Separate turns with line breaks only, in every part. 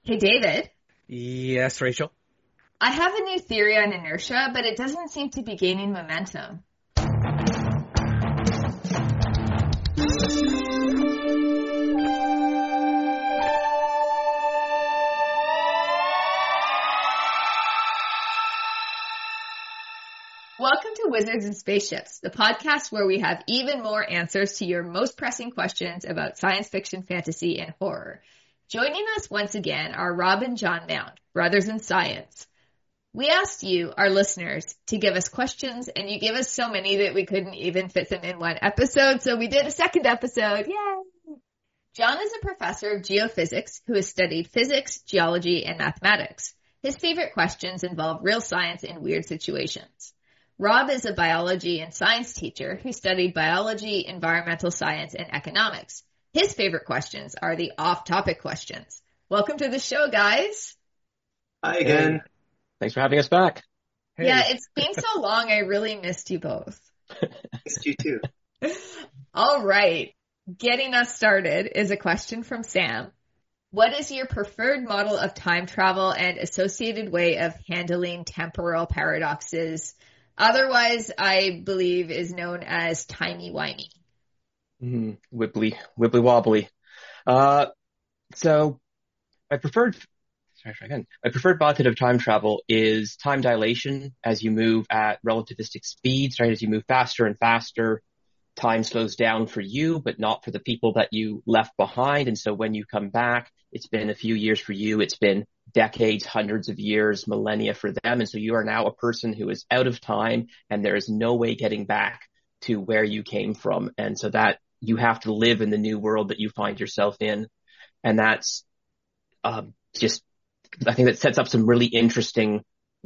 Hey, David.
Yes, Rachel.
I have a new theory on inertia, but it doesn't seem to be gaining momentum. Welcome to Wizards and Spaceships, the podcast where we have even more answers to your most pressing questions about science fiction, fantasy, and horror. Joining us once again are Rob and John Mount, brothers in science. We asked you, our listeners, to give us questions, and you gave us so many that we couldn't even fit them in one episode, so we did a second episode. Yay! John is a professor of geophysics who has studied physics, geology, and mathematics. His favorite questions involve real science in weird situations. Rob is a biology and science teacher who studied biology, environmental science, and economics. His favorite questions are the off-topic questions. Welcome to the show, guys.
Hi again.
Hey. Thanks for having us back.
Hey. Yeah, it's been so long. I really missed you both.
Missed you too.
All right. Getting us started is a question from Sam. What is your preferred model of time travel and associated way of handling temporal paradoxes? Otherwise, I believe is known as timey-wimey.
Wibbly wobbly. So my preferred method of time travel is time dilation. As you move at relativistic speeds, right? As you move faster and faster, time slows down for you, but not for the people that you left behind. And so when you come back, it's been a few years for you. It's been decades, hundreds of years, millennia for them. And so you are now a person who is out of time, and there is no way getting back to where you came from. And so that you have to live in the new world that you find yourself in. And that's I think that sets up some really interesting,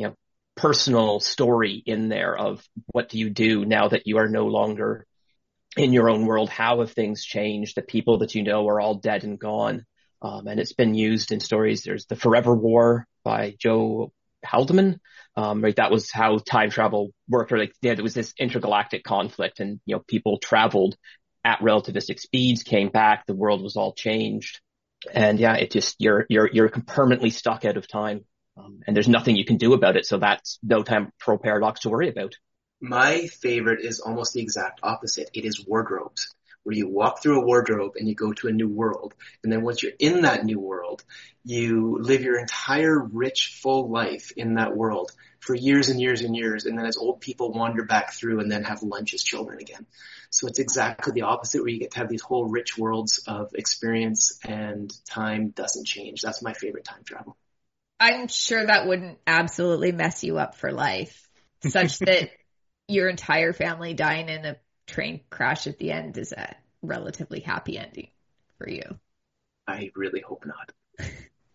personal story in there of what do you do now that you are no longer in your own world? How have things changed? The people that you know are all dead and gone. And it's been used in stories. There's The Forever War by Joe Haldeman. Right. That was how time travel worked. Or there was this intergalactic conflict, and, people traveled at relativistic speeds, came back, the world was all changed. And it just, you're permanently stuck out of time. And there's nothing you can do about it. So that's no temporal paradox to worry about.
My favorite is almost the exact opposite. It is wardrobes, where you walk through a wardrobe and you go to a new world. And then once you're in that new world, you live your entire rich, full life in that world for years and years and years. And then as old people wander back through and then have lunch as children again. So it's exactly the opposite, where you get to have these whole rich worlds of experience and time doesn't change. That's my favorite time travel.
I'm sure that wouldn't absolutely mess you up for life, such that your entire family dying in a train crash at the end is a relatively happy ending for you.
I really hope not.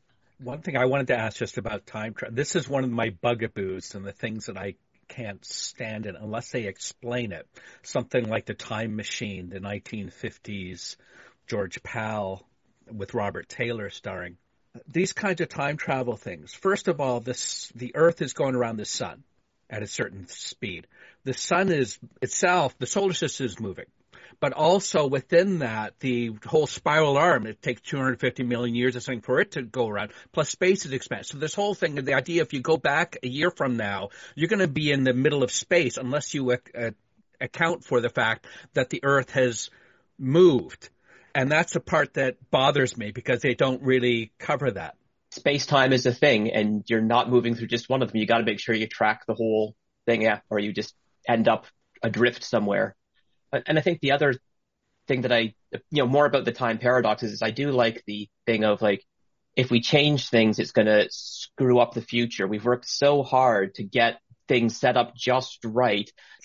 One thing I wanted to ask just about time travel. This is one of my bugaboos and the things that I can't stand it unless they explain it. Something like The Time Machine, the 1950s, George Pal with Robert Taylor starring. These kinds of time travel things. First of all, the Earth is going around the sun at a certain speed. The sun is itself, the solar system is moving. But also within that, the whole spiral arm, it takes 250 million years or something for it to go around, plus space is expanded. So this whole thing, the idea, if you go back a year from now, you're going to be in the middle of space unless you account for the fact that the Earth has moved. And that's the part that bothers me, because they don't really cover that.
Space-time is a thing, and you're not moving through just one of them. You got to make sure you track the whole thing, or you just end up adrift somewhere. And I think the other thing that more about the time paradoxes is I do like the thing of if we change things, it's going to screw up the future. We've worked so hard to get things set up just right.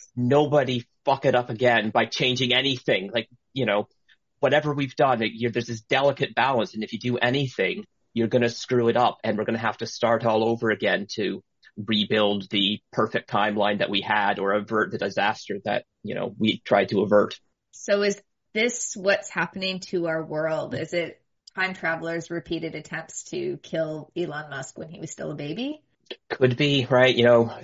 Nobody fuck it up again by changing anything. Whatever we've done, there's this delicate balance. And if you do anything, you're going to screw it up, and we're going to have to start all over again to rebuild the perfect timeline that we had, or avert the disaster that, we tried to avert.
So is this what's happening to our world? Is it time travelers' repeated attempts to kill Elon Musk when he was still a baby?
Could be, right?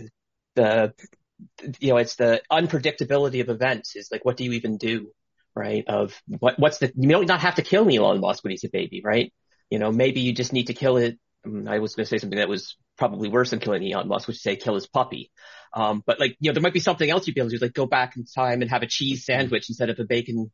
It's the unpredictability of events is what do you even do, right? You don't not have to kill Elon Musk when he's a baby, right? Maybe you just need to kill I was going to say something that was probably worse than killing Elon Musk, which is say kill his puppy. But like, there might be something else you'd be able to do, like go back in time and have a cheese sandwich instead of a bacon,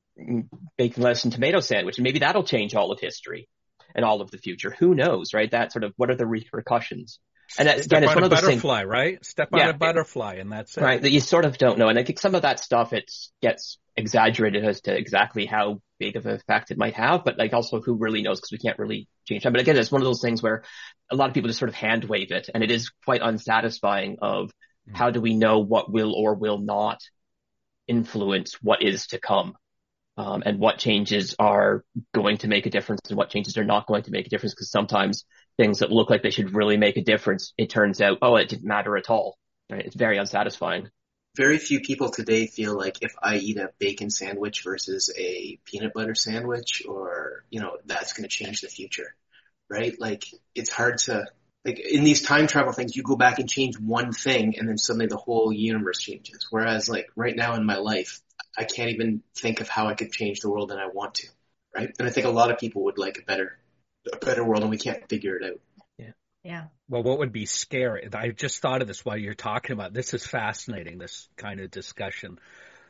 lettuce and tomato sandwich. And maybe that'll change all of history and all of the future. Who knows, right? That sort of, what are the repercussions? And that, again, it's one of those things.
Butterfly, right? Step on a butterfly, and that's it.
Right, that you sort of don't know. And I think some of that stuff, it gets exaggerated as to exactly how big of an effect it might have, but like also who really knows, because we can't really change time. But again, it's one of those things where a lot of people just sort of hand wave it, and it is quite unsatisfying of how do we know what will or will not influence what is to come, and what changes are going to make a difference and what changes are not going to make a difference, because sometimes things that look like they should really make a difference, it turns out, oh, it didn't matter at all. Right? It's very unsatisfying.
Very few people today feel like if I eat a bacon sandwich versus a peanut butter sandwich, or, that's going to change the future, right? Like, it's hard to, like, in these time travel things, you go back and change one thing and then suddenly the whole universe changes. Whereas, like, right now in my life, I can't even think of how I could change the world and I want to, right? And I think a lot of people would like a better world, and we can't figure it out.
Yeah.
Well, what would be scary? I just thought of this while you're talking about this. Is fascinating, this kind of discussion.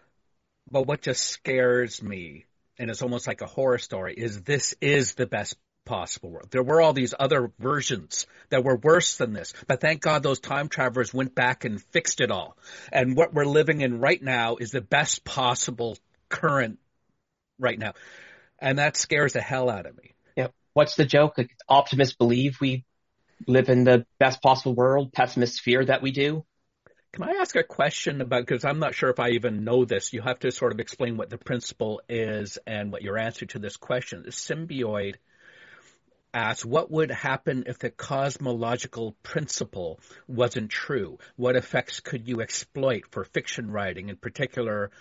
But what just scares me, and it's almost like a horror story, is this is the best possible world. There were all these other versions that were worse than this, but thank God those time travelers went back and fixed it all. And what we're living in right now is the best possible current right now. And that scares the hell out of me.
Yeah. What's the joke? Like, optimists believe we live in the best possible world. Pessimists fear that we do.
Can I ask a question about, because I'm not sure if I even know this, you have to sort of explain what the principle is and what your answer to this question is. Symbioid asks, what would happen if the cosmological principle wasn't true? What effects could you exploit for fiction writing, in particular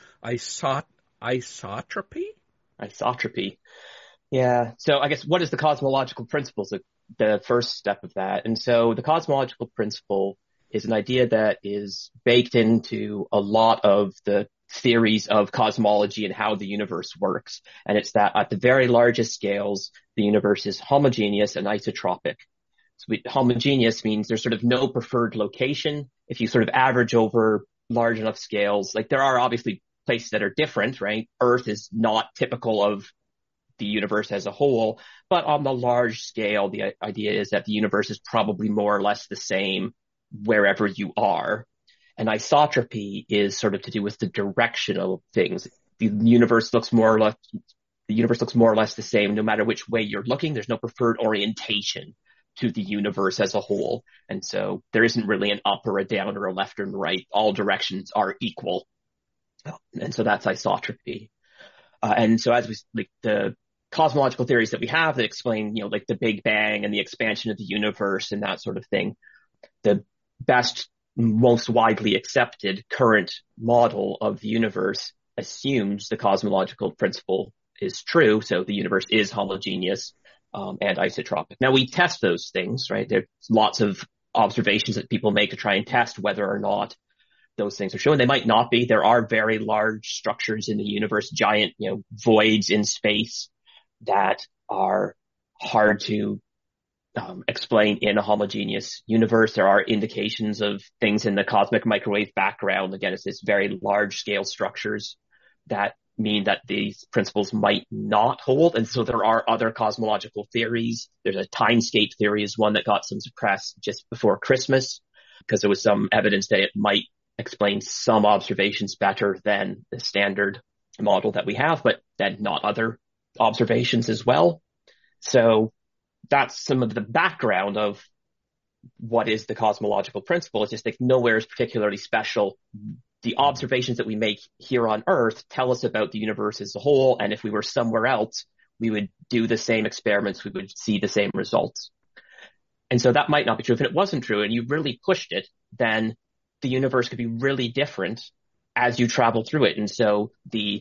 isotropy?
Isotropy. Yeah. So I guess, what is the cosmological principle? The first step of that. And so the cosmological principle is an idea that is baked into a lot of the theories of cosmology and how the universe works. And it's that at the very largest scales, the universe is homogeneous and isotropic. So homogeneous means there's sort of no preferred location. If you sort of average over large enough scales, like there are obviously places that are different, right? Earth is not typical of the universe as a whole, but on the large scale, the idea is that the universe is probably more or less the same wherever you are. And isotropy is sort of to do with the direction of things. The universe looks more or less the same no matter which way you're looking. There's no preferred orientation to the universe as a whole. And so there isn't really an up or a down or a left or a right. All directions are equal. And so that's isotropy. And so as we, like, the cosmological theories that we have that explain, like the Big Bang and the expansion of the universe and that sort of thing, the best, most widely accepted current model of the universe assumes the cosmological principle is true. So the universe is homogeneous, and isotropic. Now we test those things, right? There's lots of observations that people make to try and test whether or not those things are true. And they might not be. There are very large structures in the universe, giant, voids in space that are hard to explain in a homogeneous universe. There are indications of things in the cosmic microwave background. Again, it's this very large scale structures that mean that these principles might not hold. And so there are other cosmological theories. There's a timescape theory is one that got some press just before Christmas because there was some evidence that it might explain some observations better than the standard model that we have, but then not other observations as well. So that's some of the background of what is the cosmological principle. It's just like nowhere is particularly special. The observations that we make here on Earth tell us about the universe as a whole. And if we were somewhere else, we would do the same experiments. We would see the same results. And so that might not be true. If it wasn't true and you really pushed it, then the universe could be really different as you travel through it. And so the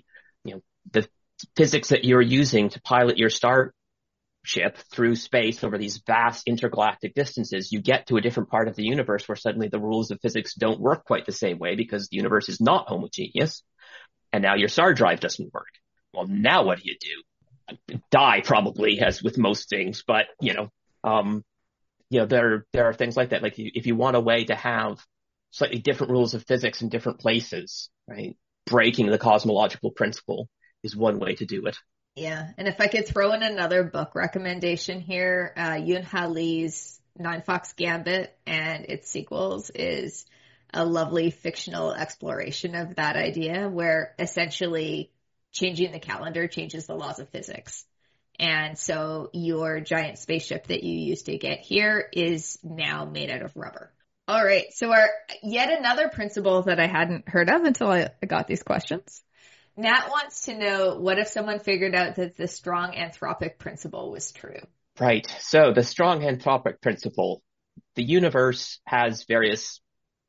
physics that you're using to pilot your starship through space over these vast intergalactic distances, you get to a different part of the universe where suddenly the rules of physics don't work quite the same way because the universe is not homogeneous. And now your star drive doesn't work. Well, now what do? Die probably, as with most things, but there are things like that. Like if you want a way to have slightly different rules of physics in different places, right? Breaking the cosmological principle is one way to do it.
Yeah. And if I could throw in another book recommendation here, Yoon-Ha Lee's Nine Fox Gambit and its sequels is a lovely fictional exploration of that idea, where essentially changing the calendar changes the laws of physics. And so your giant spaceship that you used to get here is now made out of rubber. All right. So yet another principle that I hadn't heard of until I got these questions. Nat wants to know, what if someone figured out that the strong anthropic principle was true?
Right. So the strong anthropic principle, the universe has various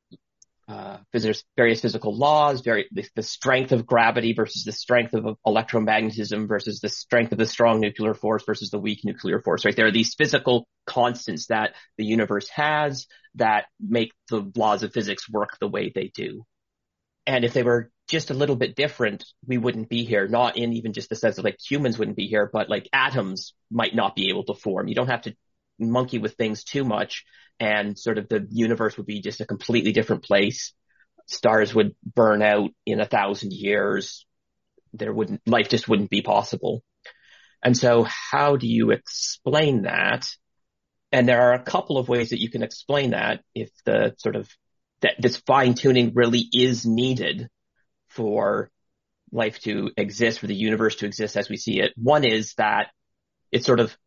physical laws, the strength of gravity versus the strength of electromagnetism versus the strength of the strong nuclear force versus the weak nuclear force, right? There are these physical constants that the universe has that make the laws of physics work the way they do. And if they were just a little bit different, we wouldn't be here, not in even just the sense of like humans wouldn't be here, but like atoms might not be able to form. You don't have to monkey with things too much, and sort of the universe would be just a completely different place. Stars would burn out in 1,000 years. Life just wouldn't be possible. And so how do you explain that? And there are a couple of ways that you can explain that if the sort of that this fine tuning really is needed for life to exist, for the universe to exist as we see it. One is that it's sort of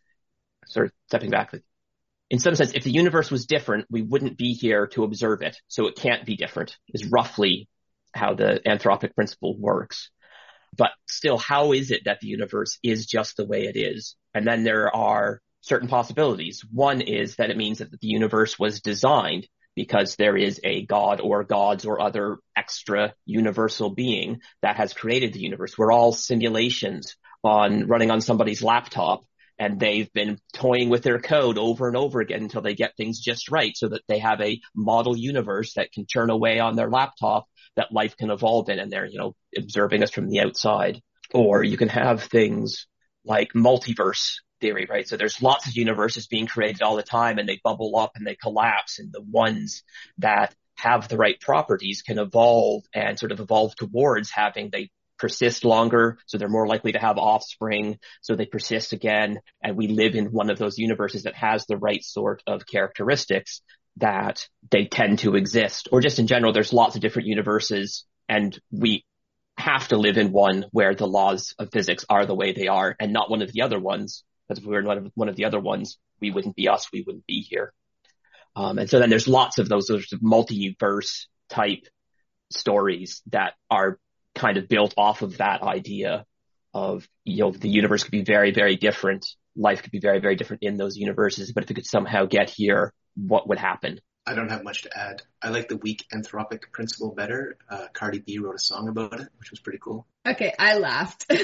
stepping back. In some sense, if the universe was different, we wouldn't be here to observe it. So it can't be different, is roughly how the anthropic principle works. But still, how is it that the universe is just the way it is? And then there are certain possibilities. One is that it means that the universe was designed because there is a god or gods or other extra universal being that has created the universe. We're all simulations running on somebody's laptop, and they've been toying with their code over and over again until they get things just right so that they have a model universe that can churn away on their laptop that life can evolve in, and they're, observing us from the outside. Or you can have things like multiverse theory, right? So there's lots of universes being created all the time, and they bubble up and they collapse, and the ones that have the right properties can evolve and sort of evolve towards they persist longer, so they're more likely to have offspring, so they persist again, and we live in one of those universes that has the right sort of characteristics that they tend to exist. Or just in general, there's lots of different universes, and we have to live in one where the laws of physics are the way they are, and not one of the other ones. Because if we were in one of the other ones, we wouldn't be us, we wouldn't be here. And so then there's lots of those sorts of multiverse type stories that are kind of built off of that idea of, the universe could be very, very different. Life could be very, very different in those universes. But if it could somehow get here, what would happen?
I don't have much to add. I like the weak anthropic principle better. Cardi B wrote a song about it, which was pretty cool.
Okay, I laughed.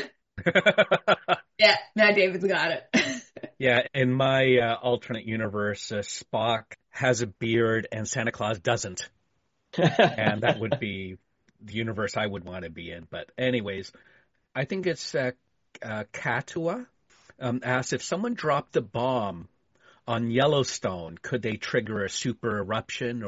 Yeah, Matt David's got it.
Yeah, in my alternate universe, Spock has a beard and Santa Claus doesn't. And that would be the universe I would want to be in. But anyways, I think it's Katua asked, if someone dropped the bomb on Yellowstone, could they trigger a super eruption?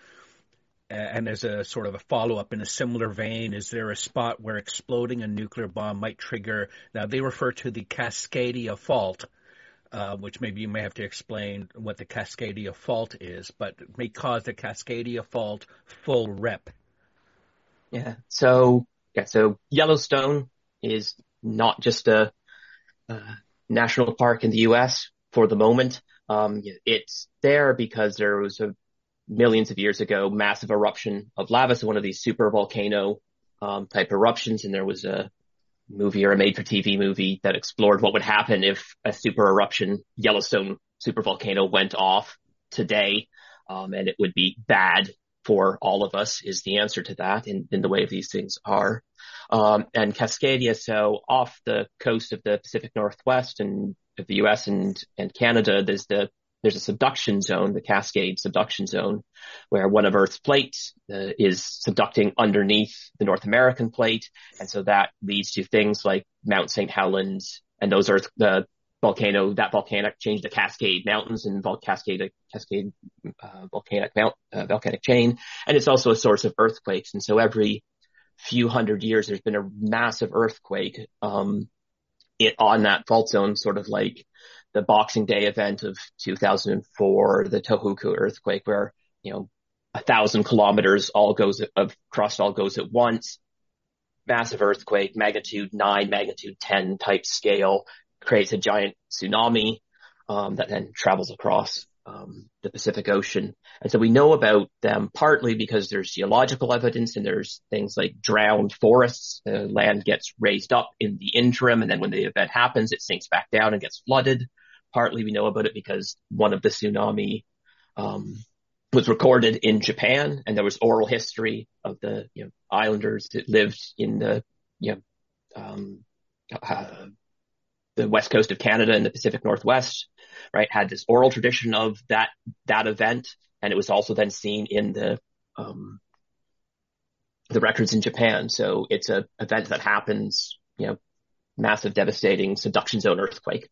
And as a sort of a follow-up in a similar vein, is there a spot where exploding a nuclear bomb might trigger? Now, they refer to the Cascadia Fault, which maybe you may have to explain what the Cascadia Fault is, but it may cause the Cascadia Fault full rip.
Yeah. So Yellowstone is not just a national park in the U.S. for the moment. It's there because there was millions of years ago, massive eruption of lava. So one of these super volcano type eruptions. And there was a movie or a made for TV movie that explored what would happen if a super eruption, Yellowstone super volcano, went off today. And it would be bad for all of us, is the answer to that in the way these things are. And Cascadia, so off the coast of the Pacific Northwest and of the US and Canada, there's a subduction zone, the Cascade subduction zone, where one of Earth's plates is subducting underneath the North American plate. And so that leads to things like Mount St. Helens and those volcano, that volcanic change, the Cascade Mountains and volcanic chain. And it's also a source of earthquakes. And so every few hundred years, there's been a massive earthquake, on that fault zone, sort of like the Boxing Day event of 2004, the Tohoku earthquake, where, 1,000 kilometers crust all goes at once. Massive earthquake, magnitude 9, magnitude 10 type scale, creates a giant tsunami, that then travels across, the Pacific Ocean. And so we know about them partly because there's geological evidence and there's things like drowned forests. Land gets raised up in the interim, and then when the event happens, it sinks back down and gets flooded. Partly we know about it because one of the tsunami, was recorded in Japan, and there was oral history of the, islanders that lived in the, the west coast of Canada and the Pacific Northwest, right, had this oral tradition of that event. And it was also then seen in the records in Japan. So it's a event that happens, massive, devastating subduction zone earthquake.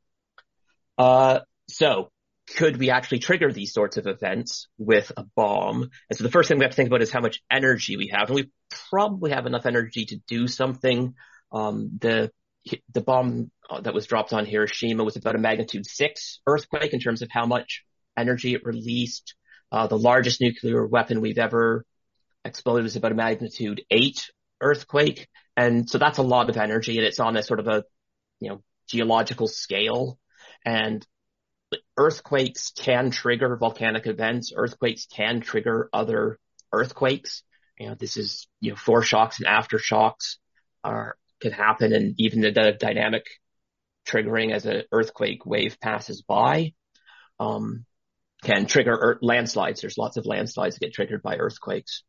So could we actually trigger these sorts of events with a bomb? And so the first thing we have to think about is how much energy we have. And we probably have enough energy to do something. The bomb that was dropped on Hiroshima was about a magnitude 6 earthquake in terms of how much energy it released. The largest nuclear weapon we've ever exploded was about a magnitude 8 earthquake. And so that's a lot of energy, and it's on a sort of a, geological scale. And earthquakes can trigger volcanic events. Earthquakes can trigger other earthquakes. This is, foreshocks and aftershocks can happen, and even the dynamic triggering as an earthquake wave passes by, can trigger landslides. There's lots of landslides that get triggered by earthquakes.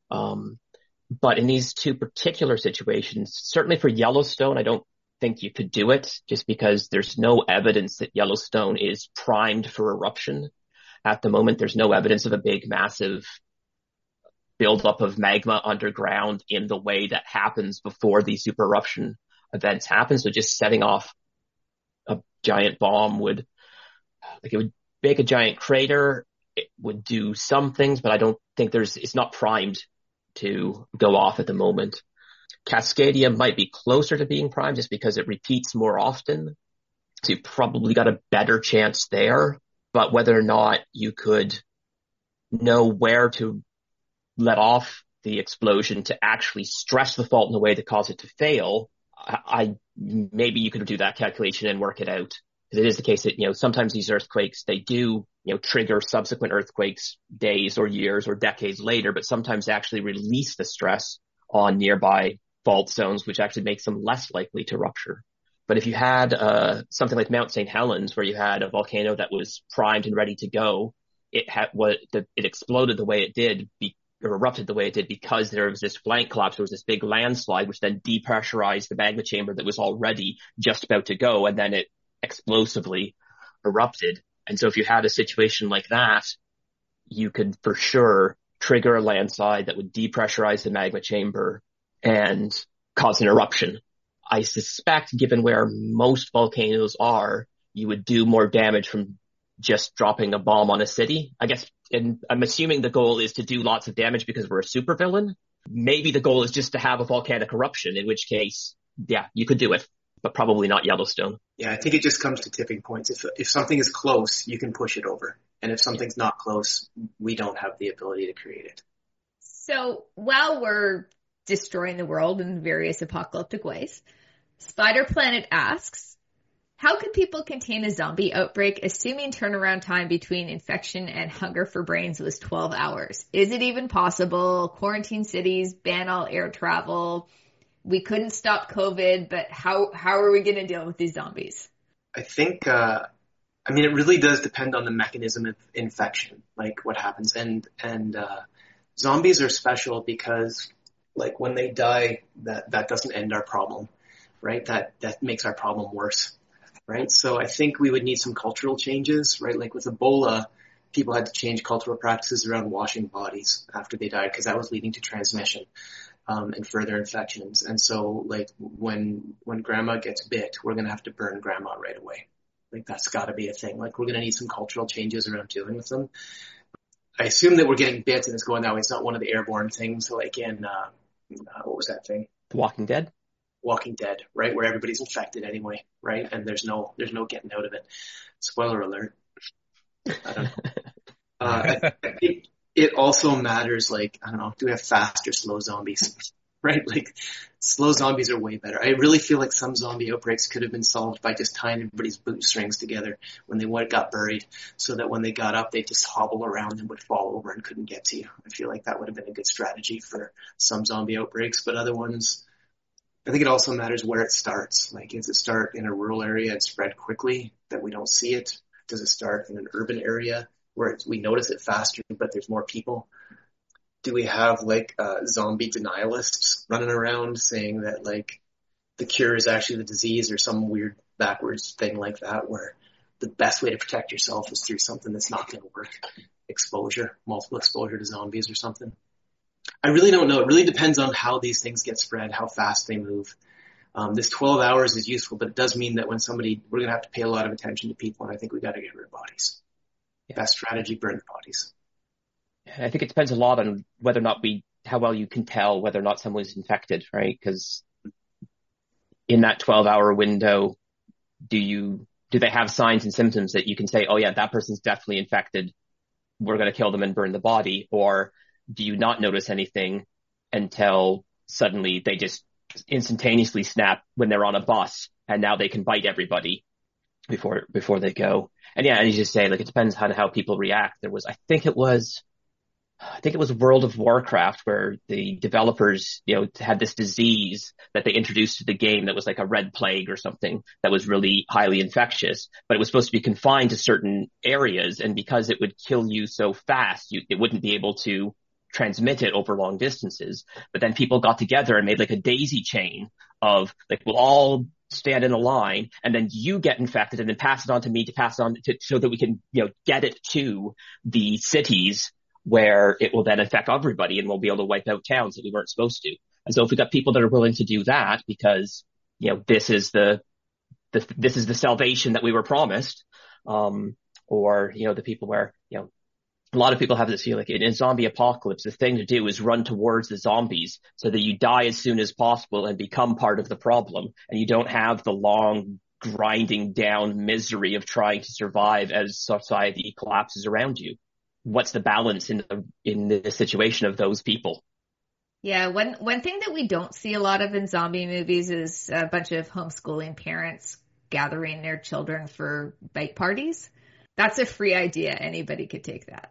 But in these two particular situations, certainly for Yellowstone, I don't think you could do it just because there's no evidence that Yellowstone is primed for eruption. At the moment, there's no evidence of a big, massive buildup of magma underground in the way that happens before these super eruption events happen. So just setting off a giant bomb would make a giant crater. It would do some things, but I don't think it's not primed to go off at the moment. Cascadia might be closer to being primed just because it repeats more often. So you probably got a better chance there. But whether or not you could know where to let off the explosion to actually stress the fault in a way to cause it to fail, maybe you could do that calculation and work it out. Because it is the case that, sometimes these earthquakes, they do, trigger subsequent earthquakes days or years or decades later, but sometimes actually release the stress on nearby fault zones, which actually makes them less likely to rupture. But if you had something like Mount St. Helens, where you had a volcano that was primed and ready to go, it exploded the way it did, or erupted the way it did because there was this flank collapse. There was this big landslide, which then depressurized the magma chamber that was already just about to go, and then it explosively erupted. And so if you had a situation like that, you could for sure trigger a landslide that would depressurize the magma chamber and cause an eruption. I suspect, given where most volcanoes are, you would do more damage from just dropping a bomb on a city, I guess. And I'm assuming the goal is to do lots of damage because we're a supervillain. Maybe the goal is just to have a volcanic eruption, in which case, yeah, you could do it, but probably not Yellowstone.
Yeah, I think it just comes to tipping points. If something is close, you can push it over. And if something's not close, we don't have the ability to create it.
So while we're destroying the world in various apocalyptic ways, Spider Planet asks, how could people contain a zombie outbreak assuming turnaround time between infection and hunger for brains was 12 hours? Is it even possible? Quarantine cities, ban all air travel. We couldn't stop COVID, but how are we going to deal with these zombies?
I think, it really does depend on the mechanism of infection, like what happens. And zombies are special because, like, when they die, that doesn't end our problem, right? That makes our problem worse, right? So I think we would need some cultural changes, right? Like with Ebola, people had to change cultural practices around washing bodies after they died because that was leading to transmission and further infections. And so, like, when grandma gets bit, we're going to have to burn grandma right away, Like that's got to be a thing. Like we're going to need some cultural changes around dealing with them. I assume that we're getting bit and it's going that way. It's not one of the airborne things like in, what was that thing?
The Walking Dead?
Walking Dead, right? Where everybody's infected anyway, right? And there's no getting out of it. Spoiler alert. I don't know. I think it also matters, like, I don't know, do we have fast or slow zombies? Right? Like, slow zombies are way better. I really feel like some zombie outbreaks could have been solved by just tying everybody's bootstrings together when they got buried, so that when they got up, they'd just hobble around and would fall over and couldn't get to you. I feel like that would have been a good strategy for some zombie outbreaks, but other ones, I think it also matters where it starts. Like, does it start in a rural area and spread quickly that we don't see it? Does it start in an urban area where we notice it faster, but there's more people? Do we have like zombie denialists running around saying that like the cure is actually the disease, or some weird backwards thing like that, where the best way to protect yourself is through something that's not going to work? Multiple exposure to zombies or something. I really don't know. It really depends on how these things get spread, how fast they move. This 12 hours is useful, but it does mean that we're going to have to pay a lot of attention to people, and I think we got to get rid of bodies. Yeah. Best strategy, burn the bodies.
I think it depends a lot on whether or not how well you can tell whether or not someone's infected, right? Because in that 12-hour window, do they have signs and symptoms that you can say, oh yeah, that person's definitely infected, we're going to kill them and burn the body? Or do you not notice anything until suddenly they just instantaneously snap when they're on a bus and now they can bite everybody before they go? And yeah, as you just say, like, it depends on how people react. I think it was World of Warcraft where the developers, had this disease that they introduced to the game that was like a red plague or something that was really highly infectious, but it was supposed to be confined to certain areas. And because it would kill you so fast, it wouldn't be able to transmit it over long distances. But then people got together and made like a daisy chain of like, we'll all stand in a line and then you get infected and then pass it on to me to pass it on to, so that we can, get it to the cities where it will then affect everybody and we'll be able to wipe out towns that we weren't supposed to. And so if we got people that are willing to do that because, this is the salvation that we were promised, or, the people where, a lot of people have this feeling, like in a zombie apocalypse, the thing to do is run towards the zombies so that you die as soon as possible and become part of the problem. And you don't have the long grinding down misery of trying to survive as society collapses around you. What's the balance in the situation of those people?
Yeah, one thing that we don't see a lot of in zombie movies is a bunch of homeschooling parents gathering their children for bake parties. That's a free idea. Anybody could take that.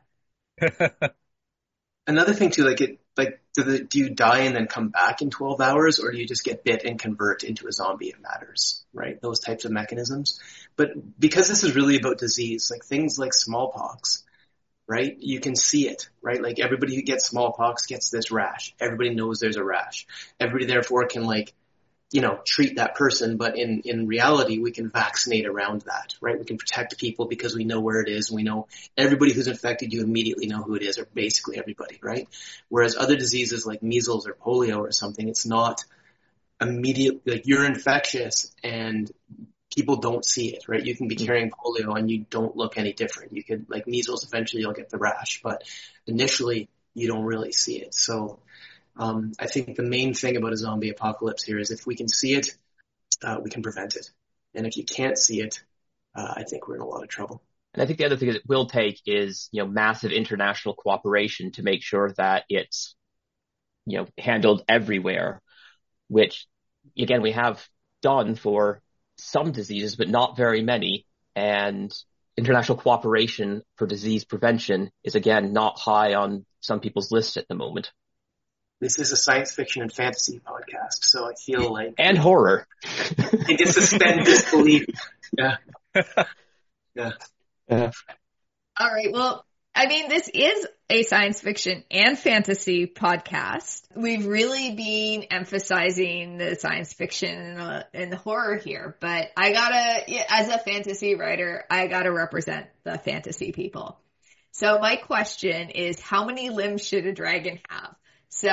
Another thing too, do you die and then come back in 12 hours, or do you just get bit and convert into a zombie? It matters, right? Those types of mechanisms. But because this is really about disease, like things like smallpox, right? You can see it, right? Like everybody who gets smallpox gets this rash. Everybody knows there's a rash. Everybody therefore can treat that person. But in reality, we can vaccinate around that, right? We can protect people because we know where it is. We know everybody who's infected, you immediately know who it is, or basically everybody, right? Whereas other diseases like measles or polio or something, it's not immediate, like you're infectious and people don't see it, right? You can be carrying polio and you don't look any different. You could, like measles, eventually you'll get the rash, but initially you don't really see it. So I think the main thing about a zombie apocalypse here is if we can see it, we can prevent it. And if you can't see it, I think we're in a lot of trouble.
And I think the other thing that it will take is, massive international cooperation to make sure that it's, handled everywhere, which again, we have done for some diseases, but not very many. And international cooperation for disease prevention is, again, not high on some people's lists at the moment.
This is a science fiction and fantasy podcast, so I feel like...
And horror.
You can suspend disbelief. Yeah.
All right, well, this is a science fiction and fantasy podcast. We've really been emphasizing the science fiction and the horror here, but as a fantasy writer, I gotta represent the fantasy people. So my question is, how many limbs should a dragon have? So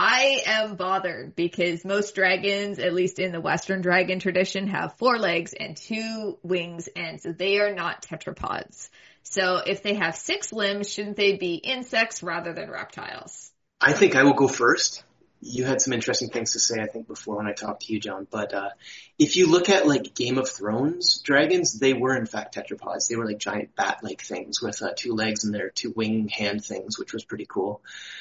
I am bothered because most dragons, at least in the Western dragon tradition, have 4 legs and 2 wings, and so they are not tetrapods. So if they have 6 limbs, shouldn't they be insects rather than reptiles?
I think I will go first. You had some interesting things to say, I think, before when I talked to you, John. But if you look at like Game of Thrones dragons, they were in fact tetrapods. They were like giant bat-like things with 2 legs and their 2 wing hand things, which was pretty cool.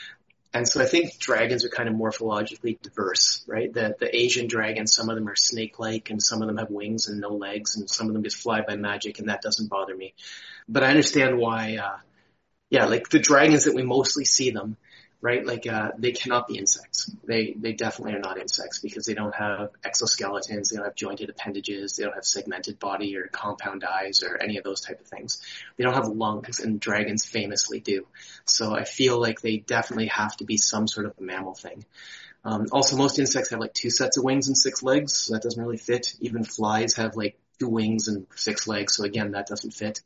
And so I think dragons are kind of morphologically diverse, right? The Asian dragons, some of them are snake-like and some of them have wings and no legs and some of them just fly by magic, and that doesn't bother me. But I understand why, like the dragons that we mostly see them, right? Like, they cannot be insects. They definitely are not insects because they don't have exoskeletons, they don't have jointed appendages, they don't have segmented body or compound eyes or any of those type of things. They don't have lungs, and dragons famously do. So I feel like they definitely have to be some sort of a mammal thing. Also, most insects have like 2 sets of wings and 6 legs, so that doesn't really fit. Even flies have like 2 wings and 6 legs, so again, that doesn't fit.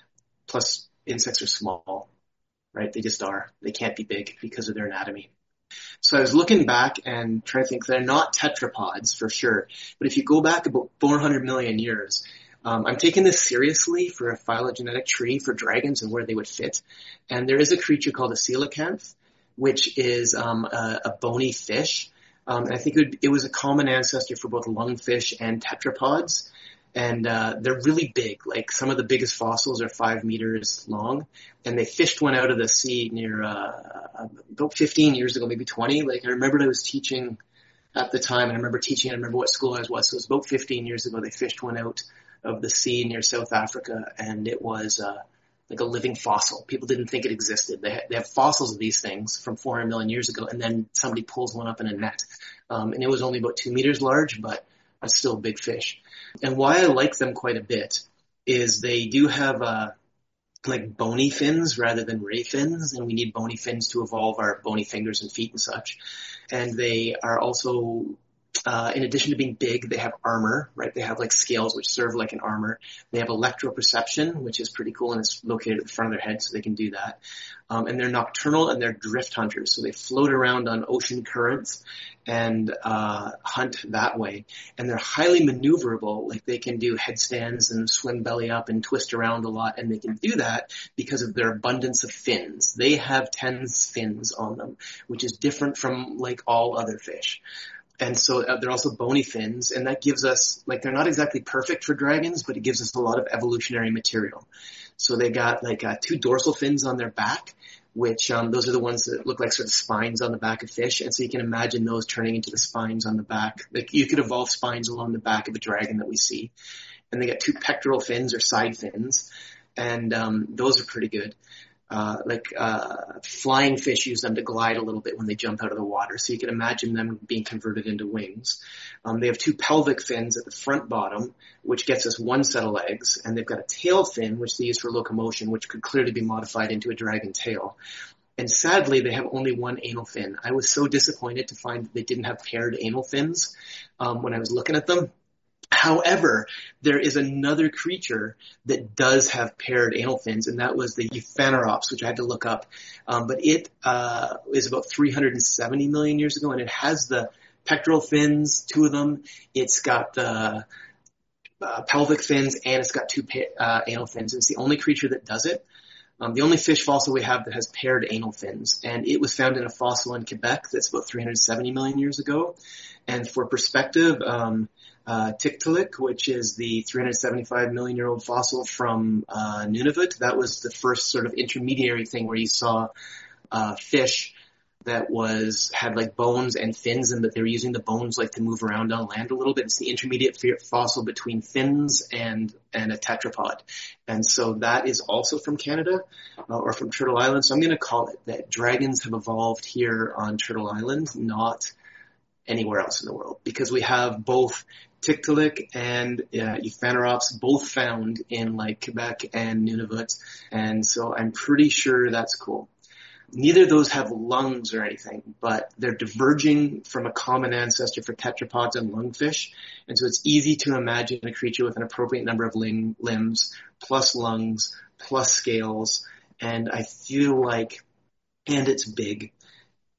Plus, insects are small. Right? They just are. They can't be big because of their anatomy. So I was looking back and trying to think they're not tetrapods for sure. But if you go back about 400 million years, I'm taking this seriously for a phylogenetic tree for dragons and where they would fit. And there is a creature called a coelacanth, which is a bony fish. And I think it was a common ancestor for both lungfish and tetrapods. And they're really big. Like some of the biggest fossils are 5 meters long, and they fished one out of the sea near about 15 years ago, maybe 20. Like I remembered I was teaching at the time, and I remember what school I was. So it was about 15 years ago. They fished one out of the sea near South Africa, and it was like a living fossil. People didn't think it existed. They have fossils of these things from 400 million years ago, and then somebody pulls one up in a net, and it was only about 2 meters large, but it's still a big fish. And why I like them quite a bit is they do have like bony fins rather than ray fins, and we need bony fins to evolve our bony fingers and feet and such. And they are also, in addition to being big, they have armor, right? They have like scales which serve like an armor. They have electroperception, which is pretty cool, and it's located at the front of their head, so they can do that. And they're nocturnal and they're drift hunters, so they float around on ocean currents and hunt that way. And they're highly maneuverable, like they can do headstands and swim belly up and twist around a lot, and they can do that because of their abundance of fins. They have 10 fins on them, which is different from like all other fish. And so they're also bony fins, and that gives us, like, they're not exactly perfect for dragons, but it gives us a lot of evolutionary material. So they got like 2 dorsal fins on their back, which those are the ones that look like sort of spines on the back of fish. And so you can imagine those turning into the spines on the back. Like you could evolve spines along the back of a dragon that we see. And they got 2 pectoral fins or side fins, and those are pretty good. Flying fish use them to glide a little bit when they jump out of the water. So you can imagine them being converted into wings. They have 2 pelvic fins at the front bottom, which gets us 1 set of legs. And they've got a tail fin, which they use for locomotion, which could clearly be modified into a dragon tail. And sadly, they have only 1 anal fin. I was so disappointed to find that they didn't have paired anal fins when I was looking at them. However, there is another creature that does have paired anal fins, and that was the Euphanerops, which I had to look up. But it is about 370 million years ago, and it has the pectoral fins, 2 of them. It's got the pelvic fins, and it's got 2 anal fins. It's the only creature that does it. The only fish fossil we have that has paired anal fins, and it was found in a fossil in Quebec that's about 370 million years ago. And for perspective, Tiktaalik, which is the 375 million year old fossil from Nunavut, that was the first sort of intermediary thing where you saw fish that had like bones and fins, and that they were using the bones like to move around on land a little bit. It's the intermediate fossil between fins and a tetrapod. And so that is also from Canada or from Turtle Island. So I'm going to call it that dragons have evolved here on Turtle Island, not anywhere else in the world, because we have both Tiktaalik and Euphanerops both found in like Quebec and Nunavut. And so I'm pretty sure that's cool. Neither of those have lungs or anything, but they're diverging from a common ancestor for tetrapods and lungfish. And so it's easy to imagine a creature with an appropriate number of limbs, plus lungs, plus scales. And I feel like, and it's big.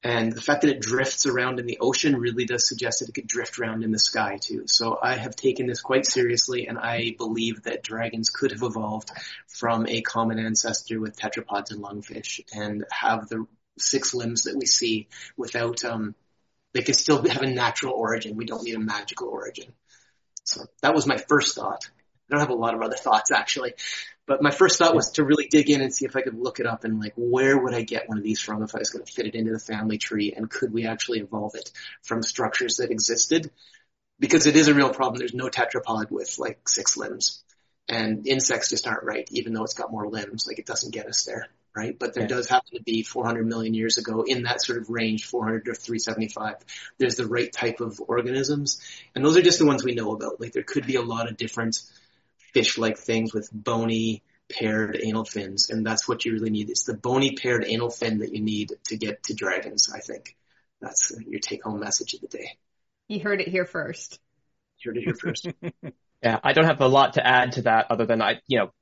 And the fact that it drifts around in the ocean really does suggest that it could drift around in the sky too. So I have taken this quite seriously, and I believe that dragons could have evolved from a common ancestor with tetrapods and lungfish and have the 6 limbs that we see without, they could still have a natural origin. We don't need a magical origin. So that was my first thought. I don't have a lot of other thoughts actually, but my first thought was to really dig in and see if I could look it up and like, where would I get one of these from if I was going to fit it into the family tree, and could we actually evolve it from structures that existed? Because it is a real problem. There's no tetrapod with like 6 limbs, and insects just aren't right, even though it's got more limbs. Like, it doesn't get us there, right? But there does happen to be 400 million years ago, in that sort of range, 400 to 375, there's the right type of organisms. And those are just the ones we know about. Like, there could be a lot of different fish-like things with bony paired anal fins, and that's what you really need. It's the bony paired anal fin that you need to get to dragons, I think. That's your take-home message of the day.
You heard it here first.
You heard it here first.
Yeah, I don't have a lot to add to that other than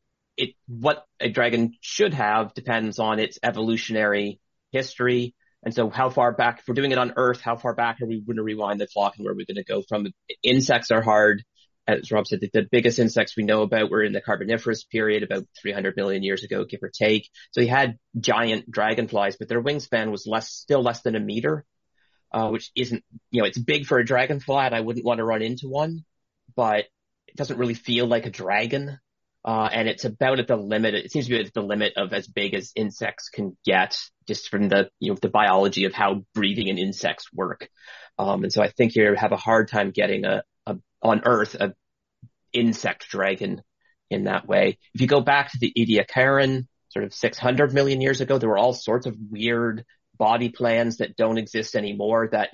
what a dragon should have depends on its evolutionary history. And so how far back, if we're doing it on Earth, how far back are we going to rewind the clock, and where are we going to go from? Insects are hard. As Rob said, the biggest insects we know about were in the Carboniferous period, about 300 million years ago, give or take. So you had giant dragonflies, but their wingspan was still less than a meter, which isn't, it's big for a dragonfly, and I wouldn't want to run into one, but it doesn't really feel like a dragon. And it's about at the limit, it seems to be at the limit of as big as insects can get, just from the biology of how breathing and insects work. And so I think you have a hard time getting on Earth, a insect dragon in that way. If you go back to the Ediacaran, sort of 600 million years ago, there were all sorts of weird body plans that don't exist anymore, that,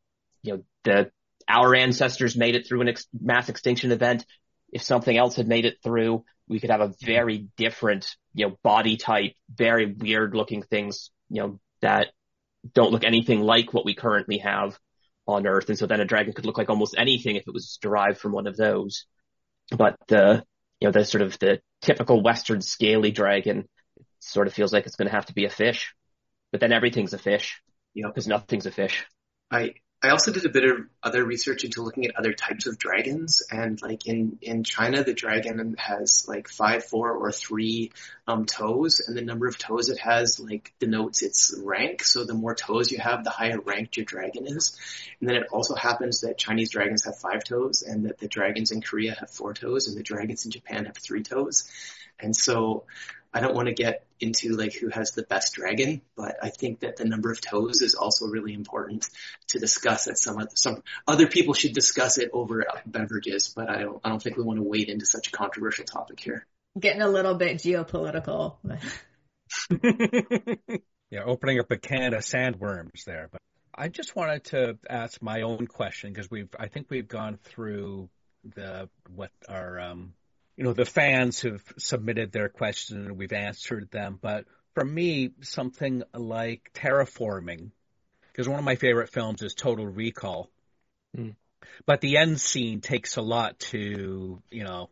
our ancestors made it through mass extinction event. If something else had made it through, we could have a very different, body type, very weird looking things, that don't look anything like what we currently have on Earth. And so then a dragon could look like almost anything if it was derived from one of those. But the sort of the typical Western scaly dragon sort of feels like it's going to have to be a fish, but then everything's a fish, because nothing's a fish.
I also did a bit of other research into looking at other types of dragons, and like in China, the dragon has like 5, 4, or 3 toes, and the number of toes it has like denotes its rank. So the more toes you have, the higher ranked your dragon is. And then it also happens that Chinese dragons have 5 toes, and that the dragons in Korea have 4 toes, and the dragons in Japan have 3 toes. And so I don't want to get into like who has the best dragon, but I think that the number of toes is also really important to discuss. That some other people should discuss it over beverages, but I don't think we want to wade into such a controversial topic here.
Getting a little bit geopolitical.
Yeah, opening up a can of sandworms there. But I just wanted to ask my own question, because I think we've gone through the fans who've submitted their questions and we've answered them. But for me, something like terraforming, because one of my favorite films is Total Recall. But the end scene takes a lot to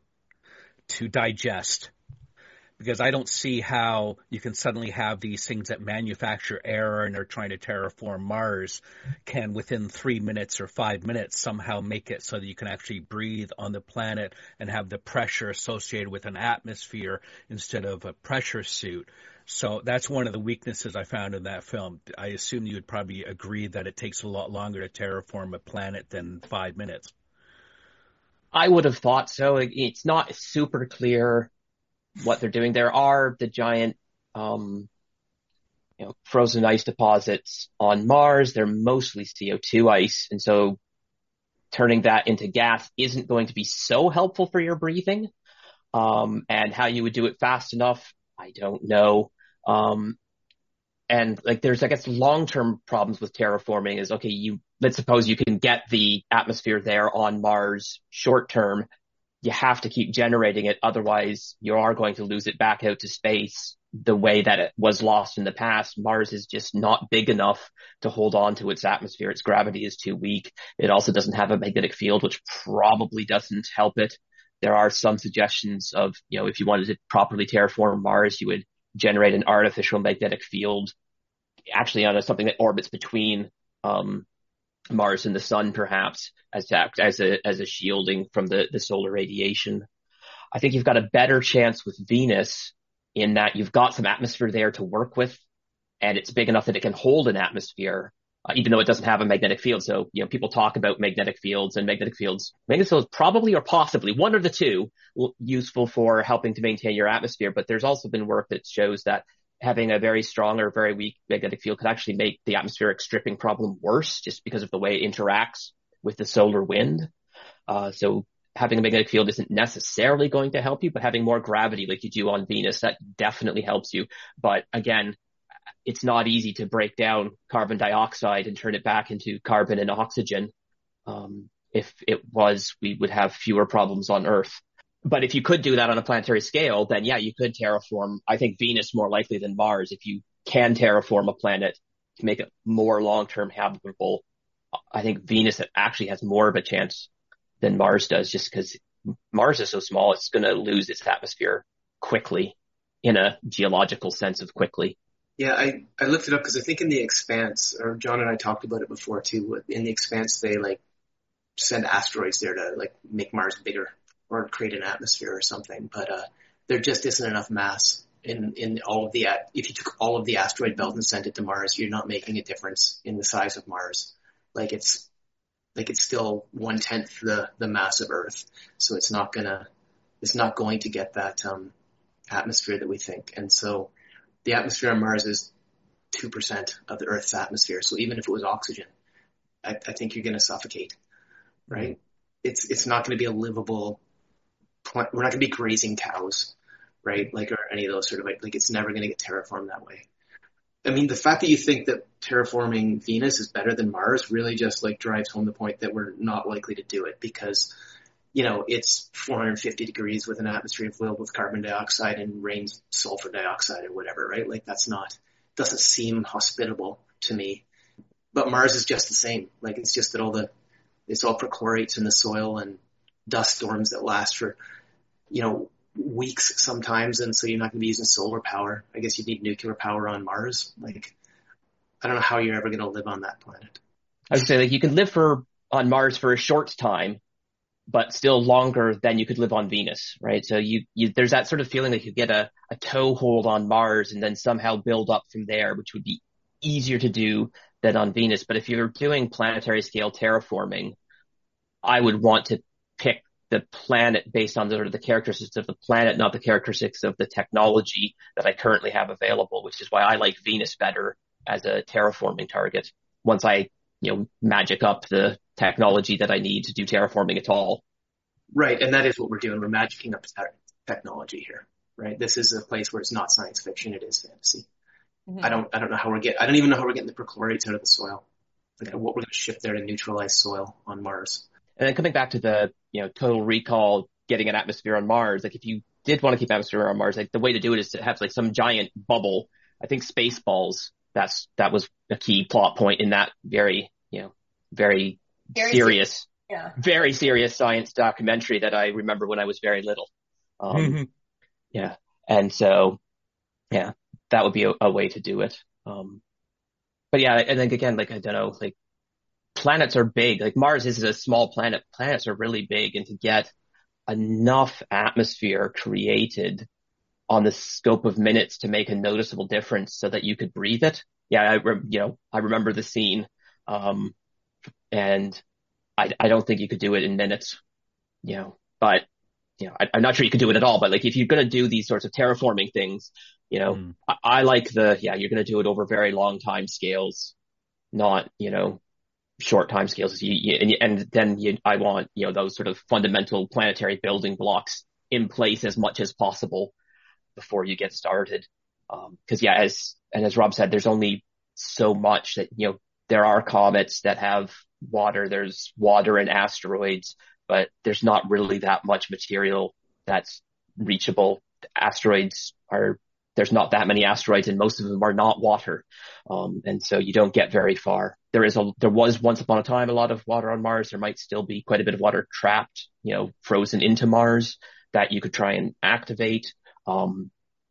digest, because I don't see how you can suddenly have these things that manufacture air and are trying to terraform Mars can within 3 minutes or 5 minutes somehow make it so that you can actually breathe on the planet and have the pressure associated with an atmosphere instead of a pressure suit. So that's one of the weaknesses I found in that film. I assume you would probably agree that it takes a lot longer to terraform a planet than 5 minutes.
I would have thought so. It's not super clear what they're doing. There are the giant, frozen ice deposits on Mars. They're mostly CO2 ice. And so turning that into gas isn't going to be so helpful for your breathing. And how you would do it fast enough, I don't know. And like there's, I guess, long-term problems with terraforming is, okay, let's suppose you can get the atmosphere there on Mars short-term. You have to keep generating it. Otherwise, you are going to lose it back out to space the way that it was lost in the past. Mars is just not big enough to hold on to its atmosphere. Its gravity is too weak. It also doesn't have a magnetic field, which probably doesn't help it. There are some suggestions of, if you wanted to properly terraform Mars, you would generate an artificial magnetic field actually on something that orbits between Mars and the sun, perhaps as a shielding from the solar radiation. I think you've got a better chance with Venus in that you've got some atmosphere there to work with, and it's big enough that it can hold an atmosphere, even though it doesn't have a magnetic field. So, people talk about magnetic fields, and magnetic fields probably or possibly one of the two useful for helping to maintain your atmosphere. But there's also been work that shows that having a very strong or very weak magnetic field could actually make the atmospheric stripping problem worse just because of the way it interacts with the solar wind. So having a magnetic field isn't necessarily going to help you, but having more gravity like you do on Venus, that definitely helps you. But again, it's not easy to break down carbon dioxide and turn it back into carbon and oxygen. If it was, we would have fewer problems on Earth. But if you could do that on a planetary scale, then yeah, you could terraform. I think Venus more likely than Mars. If you can terraform a planet to make it more long-term habitable, I think Venus actually has more of a chance than Mars does, just because Mars is so small, it's going to lose its atmosphere quickly, in a geological sense of quickly.
Yeah, I looked it up because I think in The Expanse, or John and I talked about it before too, in The Expanse they send asteroids there to make Mars bigger or create an atmosphere or something, but there just isn't enough mass in all of the, if you took all of the asteroid belt and sent it to Mars, you're not making a difference in the size of Mars. It's still 1/10 the mass of Earth, so it's not going to get that atmosphere that we think. And so the atmosphere on Mars is 2% of the Earth's atmosphere. So even if it was oxygen, I think you're going to suffocate, right? Mm-hmm. It's not going to be a livable. We're not going to be grazing cows, right? Or any of those sort of it's never going to get terraformed that way. I mean, the fact that you think that terraforming Venus is better than Mars really just drives home the point that we're not likely to do it because, it's 450 degrees with an atmosphere filled with carbon dioxide and rains sulfur dioxide or whatever, right? Doesn't seem hospitable to me. But Mars is just the same. It's just that it's all perchlorates in the soil and dust storms that last for, weeks sometimes, and so you're not going to be using solar power. I guess you need nuclear power on Mars. I don't know how you're ever going to live on that planet.
I would say you can live on Mars for a short time, but still longer than you could live on Venus, right? So there's that sort of feeling that you get a toehold on Mars and then somehow build up from there, which would be easier to do than on Venus. But if you're doing planetary scale terraforming, I would want to pick the planet based on the characteristics of the planet, not the characteristics of the technology that I currently have available, which is why I like Venus better as a terraforming target. Once I, magic up the technology that I need to do terraforming at all.
Right. And that is what we're doing. We're magicking up technology here, right? This is a place where it's not science fiction. It is fantasy. Mm-hmm. I don't even know how we're getting the perchlorates out of the soil. What we're going to ship there to neutralize soil on Mars.
And then coming back to the, total recall, getting an atmosphere on Mars, if you did want to keep atmosphere on Mars, the way to do it is to have some giant bubble. I think Spaceballs, that was a key plot point in that very serious science documentary that I remember when I was very little. Yeah. And so, yeah, that would be a way to do it. But yeah, and then again, I don't know, planets are big. Mars is a small planet. Planets are really big, and to get enough atmosphere created on the scope of minutes to make a noticeable difference so that you could breathe it. Yeah, I remember the scene, and I don't think you could do it in minutes, but I'm not sure you could do it at all. But if you're going to do these sorts of terraforming things, I like you're going to do it over very long time scales, not, short time scales. I want, those sort of fundamental planetary building blocks in place as much as possible before you get started. Cause as Rob said, there's only so much that, there are comets that have water, there's water in asteroids, but there's not really that much material that's reachable. There's not that many asteroids, and most of them are not water. And so you don't get very far. There was once upon a time a lot of water on Mars. There might still be quite a bit of water trapped, frozen into Mars that you could try and activate.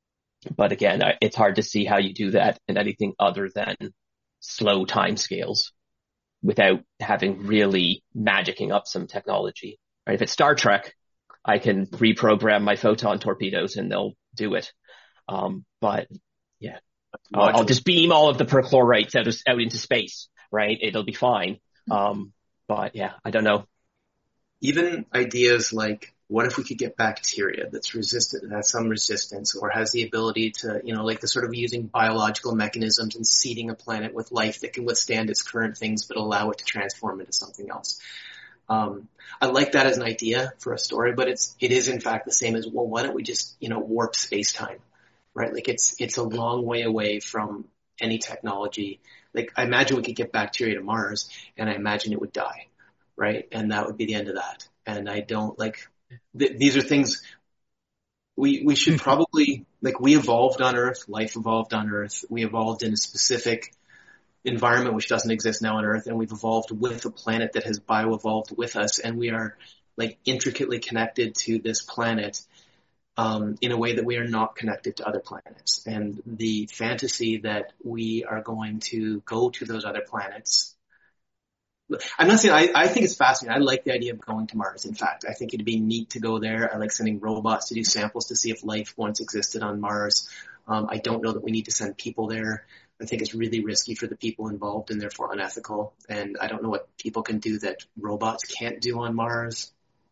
But again, it's hard to see how you do that in anything other than slow timescales without having really magicking up some technology. Right? If it's Star Trek, I can reprogram my photon torpedoes and they'll do it. But yeah, I'll just beam all of the perchlorates out into space, right? It'll be fine. But yeah, I don't know.
Even ideas like, what if we could get bacteria that's resistant, has some resistance, or has the ability to, like the sort of using biological mechanisms and seeding a planet with life that can withstand its current things but allow it to transform into something else. I like that as an idea for a story, but it is in fact the same as, well, why don't we just, warp space-time, right? Like it's a long way away from any technology. Like I imagine we could get bacteria to Mars and I imagine it would die, right? And that would be the end of that. And I don't these are things we should probably, we evolved on Earth, life evolved on Earth. We evolved in a specific environment which doesn't exist now on Earth, and we've evolved with a planet that has bioevolved with us, and we are intricately connected to this planet in a way that we are not connected to other planets. And the fantasy that we are going to go to those other planets, I'm not saying I think it's fascinating. I like the idea of going to Mars. In fact, I think it'd be neat to go there. I like sending robots to do samples to see if life once existed on Mars. I don't know that we need to send people there. I think it's really risky for the people involved and therefore unethical. And I don't know what people can do that robots can't do on Mars.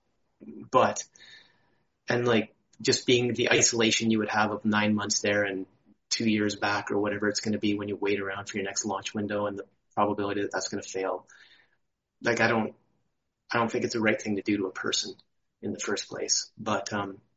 Just being the isolation you would have of 9 months there and 2 years back or whatever it's going to be when you wait around for your next launch window and the probability that that's going to fail. I don't think it's the right thing to do to a person in the first place. But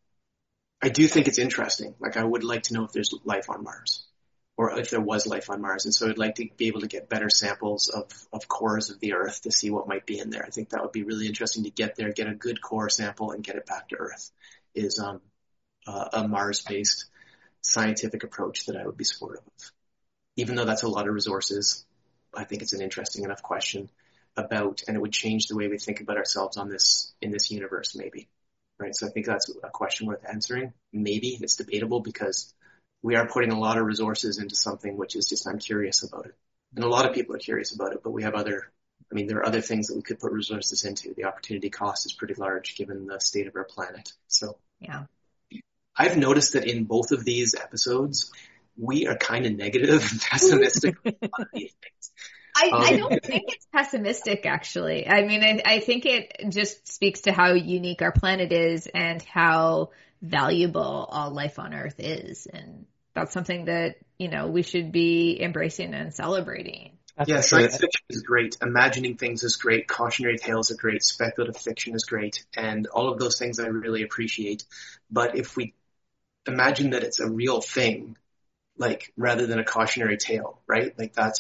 I do think it's interesting. I would like to know if there's life on Mars, or if there was life on Mars. And so I'd like to be able to get better samples of cores of the Earth to see what might be in there. I think that would be really interesting to get there, get a good core sample and get it back to Earth, is a Mars-based scientific approach that I would be supportive of. Even though that's a lot of resources, I think it's an interesting enough question and it would change the way we think about ourselves in this universe, maybe. Right. So I think that's a question worth answering. Maybe it's debatable because we are putting a lot of resources into something which is just, I'm curious about it. And a lot of people are curious about it, but there are other things that we could put resources into. The opportunity cost is pretty large given the state of our planet. So
yeah,
I've noticed that in both of these episodes, we are kind of negative and pessimistic about a lot of these things.
I don't think it's pessimistic, actually. I mean, I think it just speaks to how unique our planet is and how valuable all life on Earth is. And that's something that, we should be embracing and celebrating.
Science fiction is great. Imagining things is great. Cautionary tales are great. Speculative fiction is great. And all of those things I really appreciate. But if we imagine that it's a real thing, rather than a cautionary tale, right?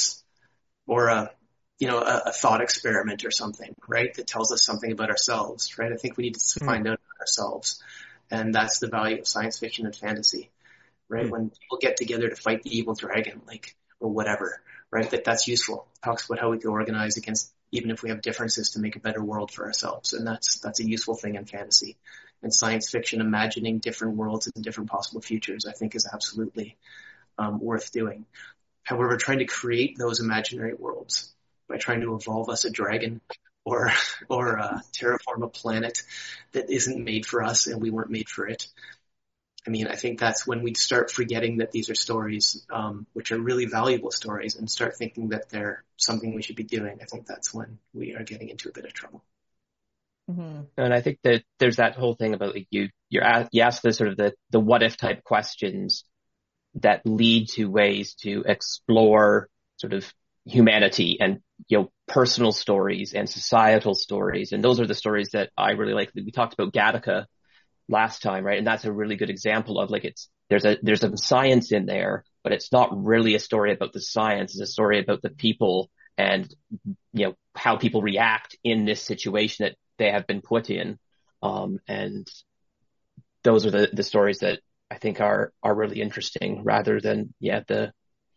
Or a thought experiment or something, right? That tells us something about ourselves, right? I think we need to find out about ourselves. And that's the value of science fiction and fantasy, right? When people get together to fight the evil dragon, or whatever, right? That's useful. It talks about how we can organize against, even if we have differences, to make a better world for ourselves. And that's a useful thing in fantasy. And science fiction, imagining different worlds and different possible futures, I think is absolutely worth doing. However, trying to create those imaginary worlds by trying to evolve us a dragon or terraform a planet that isn't made for us and we weren't made for it. I mean, I think that's when we start forgetting that these are stories, which are really valuable stories, and start thinking that they're something we should be doing. I think that's when we are getting into a bit of trouble.
Mm-hmm. And I think that there's that whole thing about you ask the sort of the what if type questions that lead to ways to explore sort of humanity and, personal stories and societal stories. And those are the stories that I really like. We talked about Gattaca last time, right? And that's a really good example of there's some science in there, but it's not really a story about the science. It's a story about the people and, how people react in this situation that they have been put in. And those are the stories that I think are really interesting, rather than the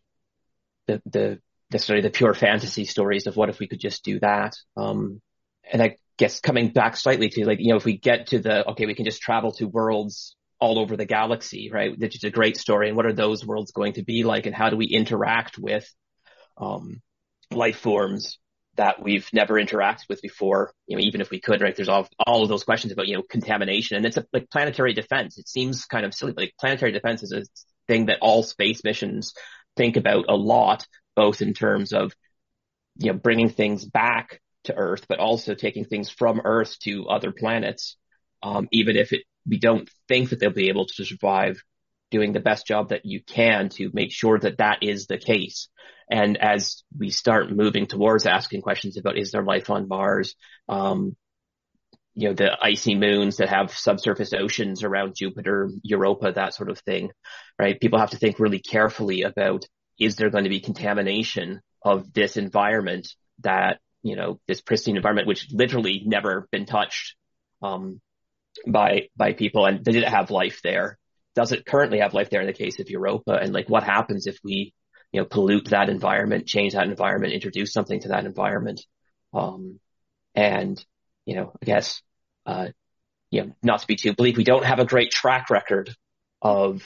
pure fantasy stories of what if we could just do that. And I guess coming back slightly to if we get to we can just travel to worlds all over the galaxy, right? Which is a great story. And what are those worlds going to be like? And how do we interact with life forms that we've never interacted with before? Even if we could, right? There's all of those questions about, contamination. And it's like planetary defense. It seems kind of silly, but like planetary defense is a thing that all space missions think about a lot, both in terms of, bringing things back to Earth, but also taking things from Earth to other planets. Even if we don't think that they'll be able to survive, doing the best job that you can to make sure that that is the case. And as we start moving towards asking questions about, is there life on Mars? The icy moons that have subsurface oceans around Jupiter, Europa, that sort of thing, right? People have to think really carefully about, is there going to be contamination of this environment that, this pristine environment, which literally never been touched, by people, and did it have life there? Does it currently have life there in the case of Europa? And like, what happens if we, pollute that environment, change that environment, introduce something to that environment? I guess, not to be too bleak, we don't have a great track record of,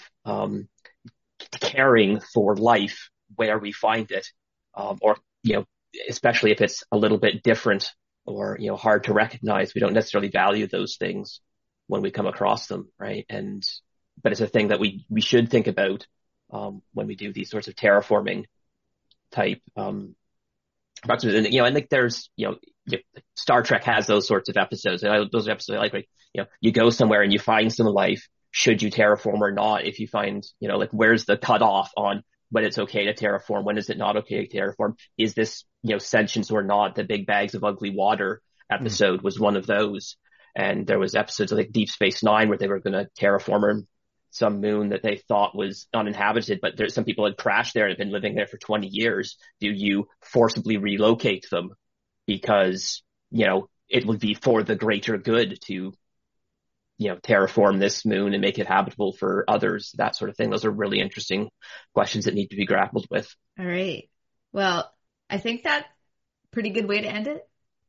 caring for life where we find it, or, especially if it's a little bit different or, hard to recognize. We don't necessarily value those things when we come across them, right? But it's a thing that we should think about, when we do these sorts of terraforming type, approximations. And, and like there's, Star Trek has those sorts of episodes. And those are episodes I like, right? You go somewhere and you find some life. Should you terraform or not? If you find, like, where's the cutoff on when it's okay to terraform? When is it not okay to terraform? Is this, sentience or not? The Big Bags of Ugly Water episode was one of those. And there was episodes of like Deep Space Nine where they were going to terraform some moon that they thought was uninhabited, but some people had crashed there and had been living there for 20 years. Do you forcibly relocate them because, it would be for the greater good to, terraform this moon and make it habitable for others, that sort of thing? Those are really interesting questions that need to be grappled with.
All right. Well, I think that's a pretty good way to end it.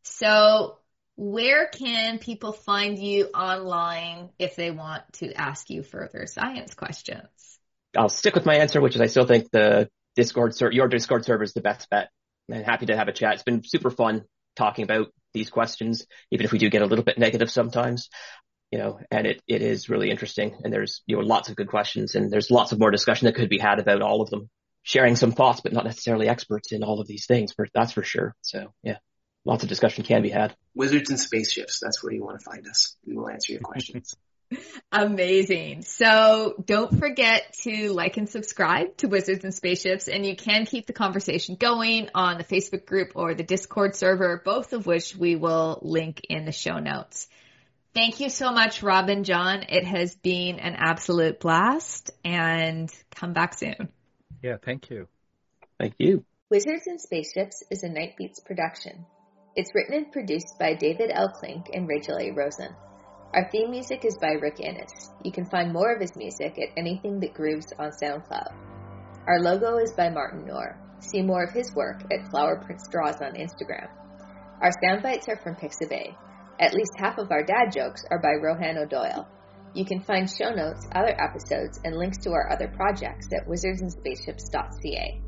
So where can people find you online if they want to ask you further science questions?
I'll stick with my answer, which is I still think your Discord server is the best bet. I'm happy to have a chat. It's been super fun talking about these questions, even if we do get a little bit negative sometimes, and it is really interesting. And there's, lots of good questions, and there's lots of more discussion that could be had about all of them. Sharing some thoughts, but not necessarily experts in all of these things, that's for sure. So yeah. Lots of discussion can be had.
Wizards and Spaceships. That's where you want to find us. We will answer your questions.
Amazing. So don't forget to like and subscribe to Wizards and Spaceships, and you can keep the conversation going on the Facebook group or the Discord server, both of which we will link in the show notes. Thank you so much, Rob and John. It has been an absolute blast, and come back soon.
Yeah, thank you.
Thank you.
Wizards and Spaceships is a Night Beats production. It's written and produced by David L. Klink and Rachel A. Rosen. Our theme music is by Rick Innes. You can find more of his music at Anything That Grooves on SoundCloud. Our logo is by Martin Knorr. See more of his work at Flower Print Straws on Instagram. Our sound bites are from Pixabay. At least half of our dad jokes are by Rohan O'Doyle. You can find show notes, other episodes, and links to our other projects at wizardsandspaceships.ca.